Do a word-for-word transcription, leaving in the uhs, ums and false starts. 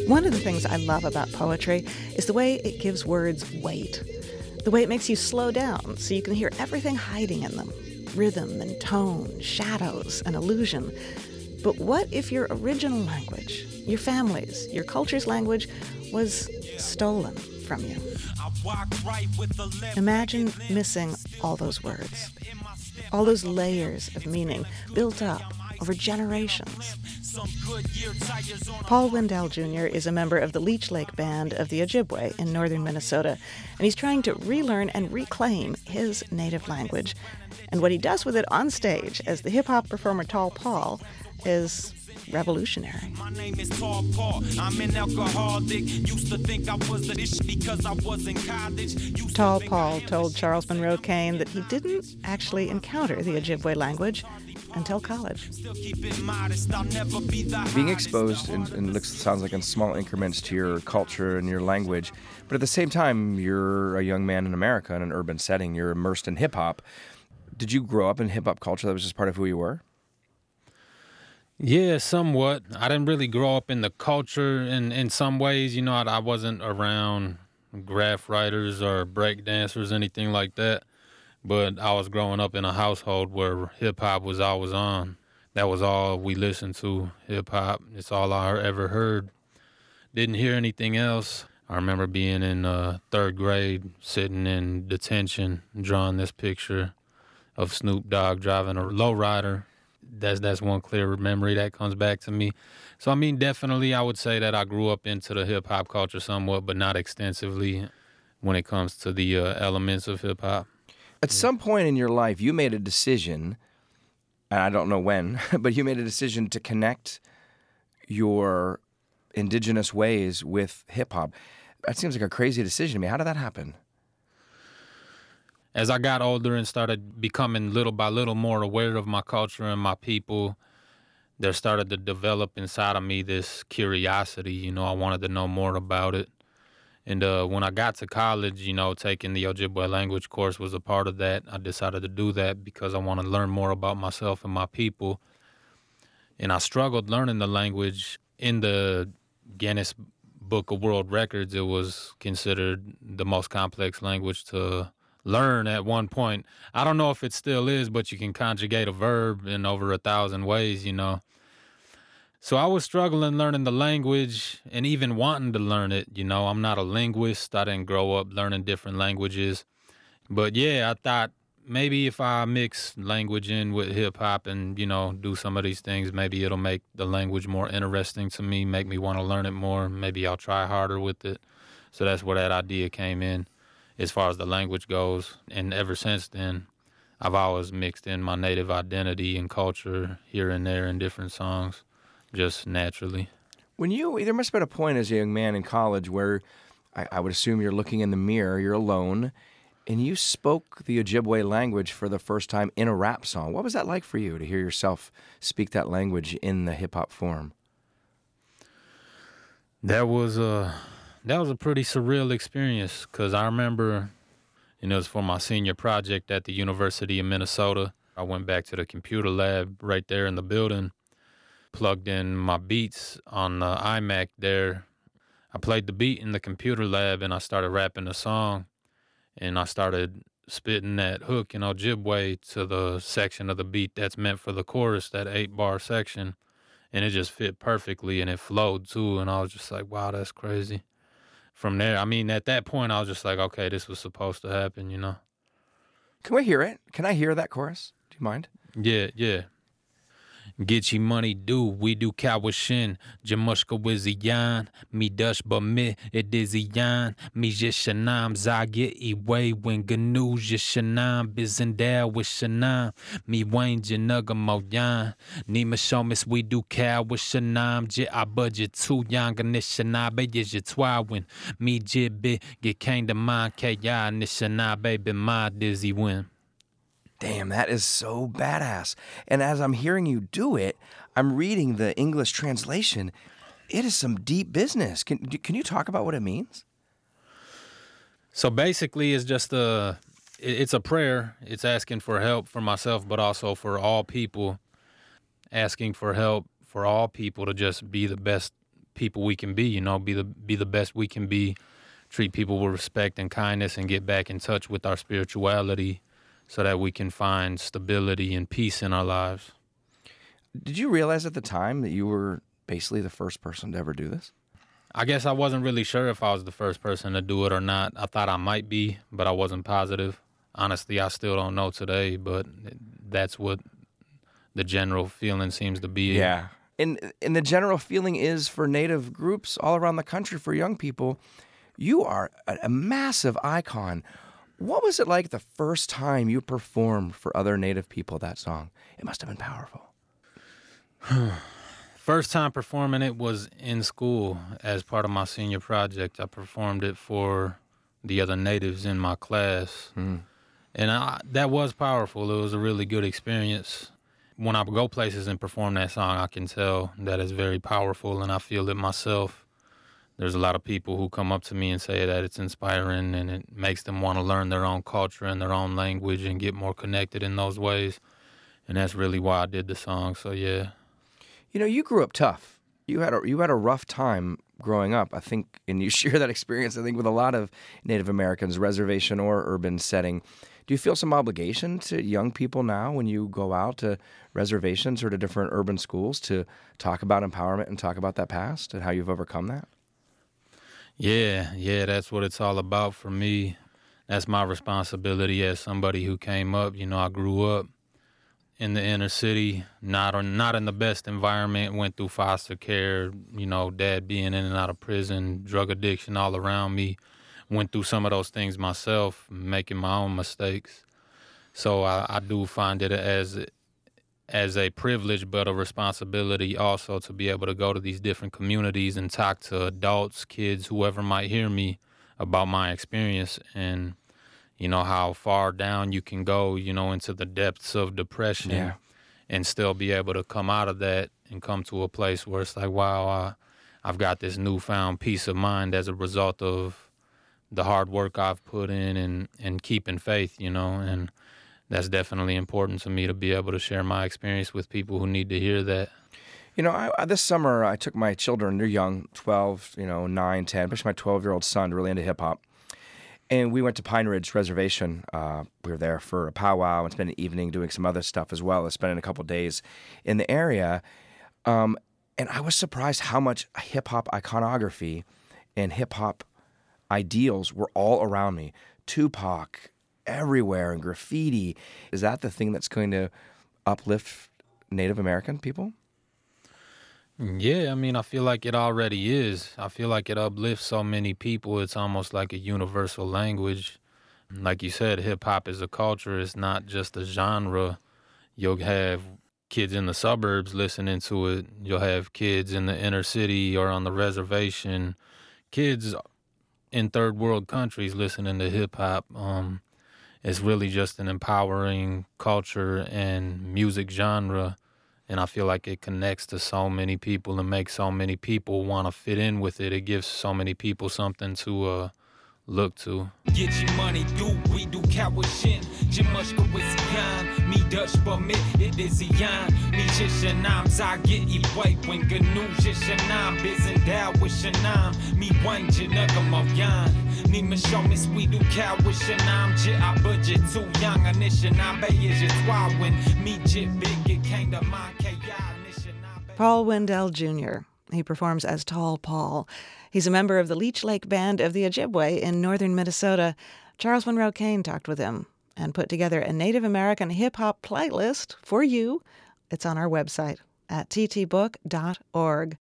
One of the things I love about poetry is the way it gives words weight. The way it makes you slow down so you can hear everything hiding in them. Rhythm and tone, shadows and illusion. But what if your original language, your family's, your culture's language, was stolen from you? Imagine missing all those words, all those layers of meaning built up over generations. Paul Wendell Junior is a member of the Leech Lake Band of the Ojibwe in northern Minnesota, and he's trying to relearn and reclaim his native language. And what he does with it on stage as the hip-hop performer Tall Paul is revolutionary. My name is Tall Paul. I'm an alcoholic. Used to think I was a dish because I was in college. Tall Paul told Charles Monroe Kane that he didn't actually encounter the Ojibwe language until college. Being exposed and, and looks sounds like in small increments to your culture and your language, but at the same time, you're a young man in America in an urban setting. You're immersed in hip-hop. Did you grow up in hip-hop culture that was just part of who you were? Yeah, somewhat. I didn't really grow up in the culture in, in some ways. You know, I, I wasn't around graph writers or break dancers, anything like that. But I was growing up in a household where hip-hop was always on. That was all we listened to, hip-hop. It's all I ever heard. Didn't hear anything else. I remember being in uh, third grade, sitting in detention, drawing this picture of Snoop Dogg driving a lowrider. That's that's one clear memory that comes back to me. So, I mean, definitely I would say that I grew up into the hip-hop culture somewhat, but not extensively when it comes to the uh, elements of hip-hop. At some point in your life, you made a decision, and I don't know when, but you made a decision to connect your indigenous ways with hip-hop. That seems like a crazy decision to me. How did that happen? As I got older and started becoming little by little more aware of my culture and my people, there started to develop inside of me this curiosity. You know, I wanted to know more about it. And uh, when I got to college, you know, taking the Ojibwe language course was a part of that. I decided to do that because I want to learn more about myself and my people. And I struggled learning the language. In the Guinness Book of World Records, it was considered the most complex language to learn at one point. I don't know if it still is, but you can conjugate a verb in over a thousand ways, you know. So I was struggling learning the language and even wanting to learn it. You know, I'm not a linguist. I didn't grow up learning different languages. But yeah, I thought maybe if I mix language in with hip hop and, you know, do some of these things, maybe it'll make the language more interesting to me, make me want to learn it more. Maybe I'll try harder with it. So that's where that idea came in as far as the language goes. And ever since then, I've always mixed in my native identity and culture here and there in different songs. Just naturally. When you, there must have been a point as a young man in college where I, I would assume you're looking in the mirror, you're alone, and you spoke the Ojibwe language for the first time in a rap song. What was that like for you to hear yourself speak that language in the hip-hop form? That was a, that was a pretty surreal experience because I remember, you know, it was for my senior project at the University of Minnesota. I went back to the computer lab right there in the building, plugged in my beats on the iMac there. I played the beat in the computer lab and I started rapping the song. And I started spitting that hook in Ojibwe to the section of the beat that's meant for the chorus, that eight-bar section. And it just fit perfectly and it flowed too. And I was just like, wow, that's crazy. From there, I mean, at that point, I was just like, okay, this was supposed to happen, you know? Can we hear it? Can I hear that chorus? Do you mind? Yeah, yeah. Get ye money do, we do kawashin, Jamushka wiziyan, me dush but me it iziyan, me jishanam zage iwe when gnu jishanam bizendale with shanam, me wayne janaga moyan, ni mashomis we do kawashanam, jit I budget too young nishanabe jitwawin, me jibbe get kind of man kaya nishanabe be my dizzy win. Damn, that is so badass. And as I'm hearing you do it, I'm reading the English translation. It is some deep business. Can can you talk about what it means? So basically, it's just a, it's a prayer. It's asking for help for myself, but also for all people. Asking for help for all people to just be the best people we can be, you know, be the be the best we can be, treat people with respect and kindness, and get back in touch with our spirituality so that we can find stability and peace in our lives. Did you realize at the time that you were basically the first person to ever do this? I guess I wasn't really sure if I was the first person to do it or not. I thought I might be, but I wasn't positive. Honestly, I still don't know today, but that's what the general feeling seems to be. Yeah. And, and the general feeling is for Native groups all around the country, for young people, you are a, a massive icon. What was it like the first time you performed for other Native people that song? It must have been powerful. First time performing it was in school as part of my senior project. I performed it for the other natives in my class. Mm. And I, that was powerful. It was a really good experience. When I go places and perform that song, I can tell that it's very powerful, and I feel it myself. There's a lot of people who come up to me and say that it's inspiring and it makes them want to learn their own culture and their own language and get more connected in those ways. And that's really why I did the song, so yeah. You know, you grew up tough. You had a you had a rough time growing up, I think, and you share that experience, I think, with a lot of Native Americans, reservation or urban setting. Do you feel some obligation to young people now when you go out to reservations or to different urban schools to talk about empowerment and talk about that past and how you've overcome that? Yeah, yeah, that's what it's all about for me. That's my responsibility as somebody who came up. You know, I grew up in the inner city, not or not in the best environment, went through foster care, you know, dad being in and out of prison, drug addiction all around me. Went through some of those things myself, making my own mistakes. So I, I do find it as as a privilege, but a responsibility also to be able to go to these different communities and talk to adults, kids, whoever might hear me about my experience and, you know, how far down you can go, you know, into the depths of depression yeah. and still be able to come out of that and come to a place where it's like, wow, I, I've got this newfound peace of mind as a result of the hard work I've put in and, and keeping faith, you know, and that's definitely important to me to be able to share my experience with people who need to hear that. You know, I, I, this summer I took my children, they're young, twelve, you know, nine, ten, especially my twelve-year-old son, really into hip-hop. And we went to Pine Ridge Reservation. Uh, we were there for a powwow and spent an evening doing some other stuff as well as spending a couple of days in the area. Um, and I was surprised how much hip-hop iconography and hip-hop ideals were all around me. Tupac everywhere and graffiti. Is that the thing that's going to uplift Native American people? Yeah, I mean, I feel like it already is. I feel like it uplifts so many people. It's almost like a universal language. Like you said, hip-hop is a culture. It's not just a genre. You'll have kids in the suburbs listening to it. You'll have kids in the inner city or on the reservation. Kids in third world countries listening to hip-hop. Um, it's really just an empowering culture and music genre. And I feel like it connects to so many people and makes so many people want to fit in with it. It gives so many people something to uh, look to. Get your money, do we do kawashin. Jimushka with Zion, me Dutch but me it is Zion. Me Jishanam, Zagit, e white when Ganu Jishanam, Bizen Dow with Shanam, me one Jinagamayan. Me Mishomis, we do Kawishanam, Jit, I budget too young, Anishanam, Bayes, it's why when me Jit big, it came to my K I. Paul Wendell Junior He performs as Tall Paul. He's a member of the Leech Lake Band of the Ojibwe in northern Minnesota. Charles Monroe Kane talked with him and put together a Native American hip-hop playlist for you. It's on our website at t t book dot org.